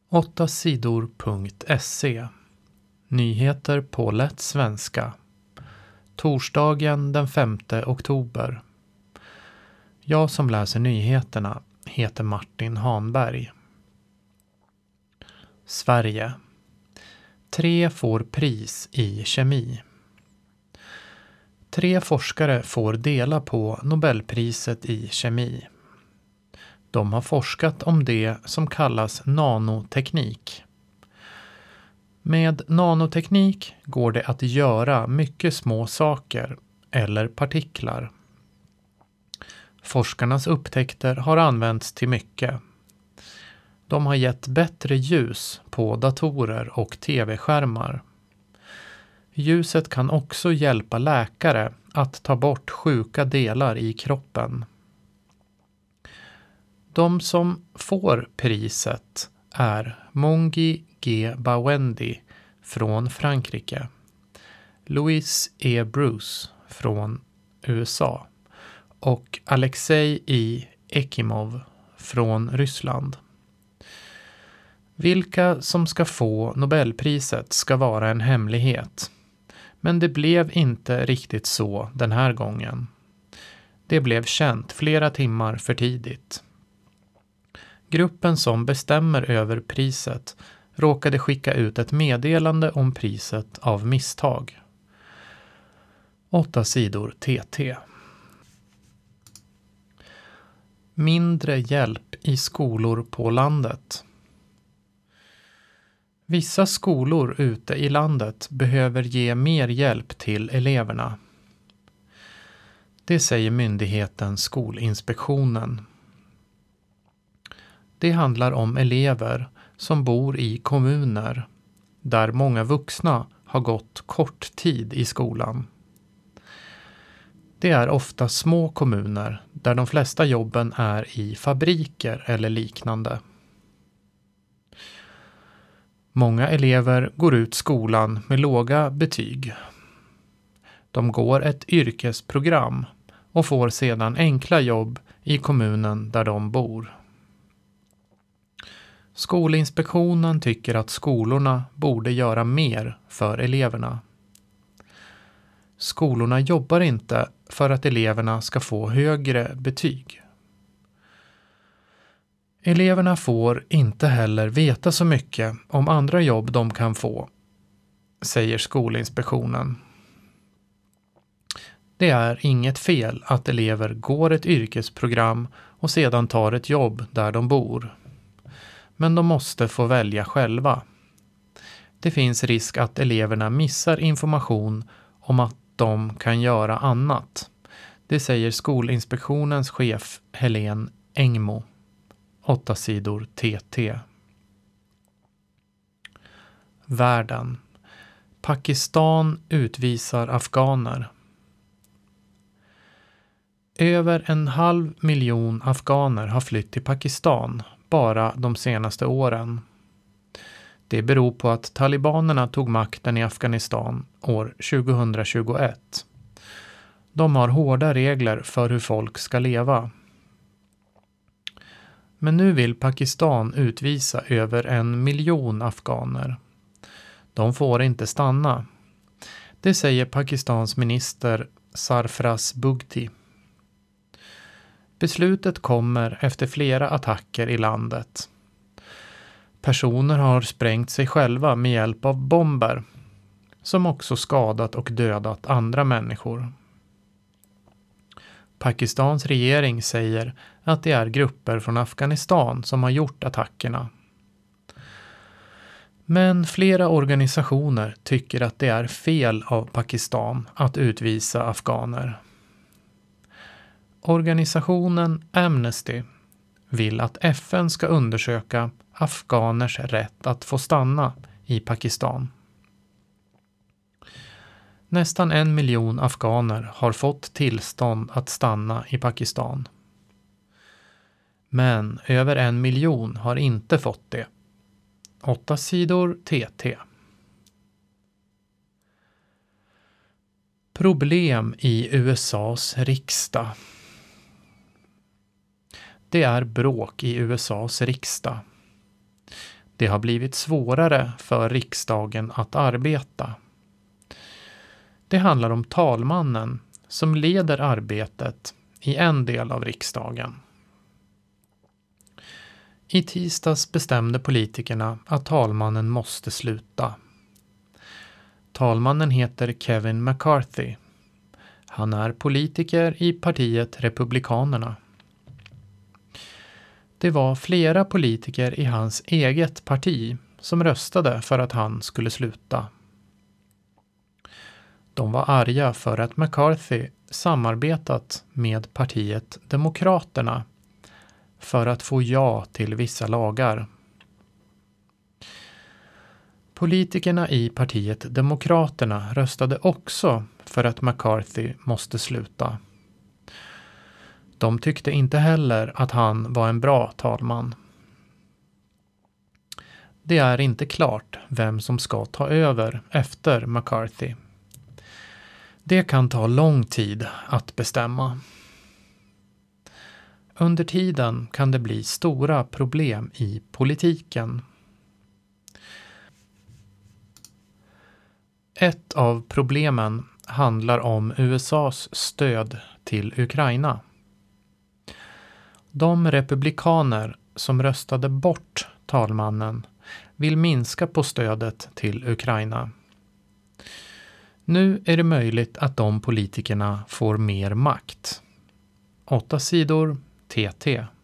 8sidor.se. Nyheter på lätt svenska. Torsdagen den 5 oktober. Jag som läser nyheterna heter Martin Hanberg. Sverige. 3 får pris i kemi. 3 forskare får dela på Nobelpriset i kemi. De har forskat om det som kallas nanoteknik. Med nanoteknik går det att göra mycket små saker eller partiklar. Forskarnas upptäckter har använts till mycket. De har gett bättre ljus på datorer och tv-skärmar. Ljuset kan också hjälpa läkare att ta bort sjuka delar i kroppen. De som får priset är Mongi G. Bawendi från Frankrike, Louis E. Bruce från USA och Alexej I. Ekimov från Ryssland. Vilka som ska få Nobelpriset ska vara en hemlighet. Men det blev inte riktigt så den här gången. Det blev känt flera timmar för tidigt. Gruppen som bestämmer över priset råkade skicka ut ett meddelande om priset av misstag. 8 sidor TT. Mindre hjälp i skolor på landet. Vissa skolor ute i landet behöver ge mer hjälp till eleverna. Det säger myndigheten Skolinspektionen. Det handlar om elever som bor i kommuner där många vuxna har gått kort tid i skolan. Det är ofta små kommuner där de flesta jobben är i fabriker eller liknande. Många elever går ut skolan med låga betyg. De går ett yrkesprogram och får sedan enkla jobb i kommunen där de bor. Skolinspektionen tycker att skolorna borde göra mer för eleverna. Skolorna jobbar inte för att eleverna ska få högre betyg. Eleverna får inte heller veta så mycket om andra jobb de kan få, säger Skolinspektionen. Det är inget fel att elever går ett yrkesprogram och sedan tar ett jobb där de bor. Men de måste få välja själva. Det finns risk att eleverna missar information om att de kan göra annat. Det säger Skolinspektionens chef Helene Engmo. 8 sidor TT. Världen. Pakistan utvisar afghaner. Över 500 000 afghaner har flytt till Pakistan bara de senaste åren. Det beror på att talibanerna tog makten i Afghanistan år 2021. De har hårda regler för hur folk ska leva. Men nu vill Pakistan utvisa över 1 miljon afghaner. De får inte stanna. Det säger Pakistans minister Sarfraz Bugti. Beslutet kommer efter flera attacker i landet. Personer har sprängt sig själva med hjälp av bomber, som också skadat och dödat andra människor. Pakistans regering säger att det är grupper från Afghanistan som har gjort attackerna. Men flera organisationer tycker att det är fel av Pakistan att utvisa afghaner. Organisationen Amnesty vill att FN ska undersöka afghaners rätt att få stanna i Pakistan. Nästan 1 miljon afghaner har fått tillstånd att stanna i Pakistan. Men över 1 miljon har inte fått det. 8 sidor TT. Problem i USAs riksdag. Det är bråk i USAs riksdag. Det har blivit svårare för riksdagen att arbeta. Det handlar om talmannen som leder arbetet i en del av riksdagen. I tisdags bestämde politikerna att talmannen måste sluta. Talmannen heter Kevin McCarthy. Han är politiker i partiet Republikanerna. Det var flera politiker i hans eget parti som röstade för att han skulle sluta. De var arga för att McCarthy samarbetat med partiet Demokraterna för att få ja till vissa lagar. Politikerna i partiet Demokraterna röstade också för att McCarthy måste sluta. De tyckte inte heller att han var en bra talman. Det är inte klart vem som ska ta över efter McCarthy. Det kan ta lång tid att bestämma. Under tiden kan det bli stora problem i politiken. Ett av problemen handlar om USAs stöd till Ukraina. De republikaner som röstade bort talmannen vill minska på stödet till Ukraina. Nu är det möjligt att de politikerna får mer makt. 8 sidor TT.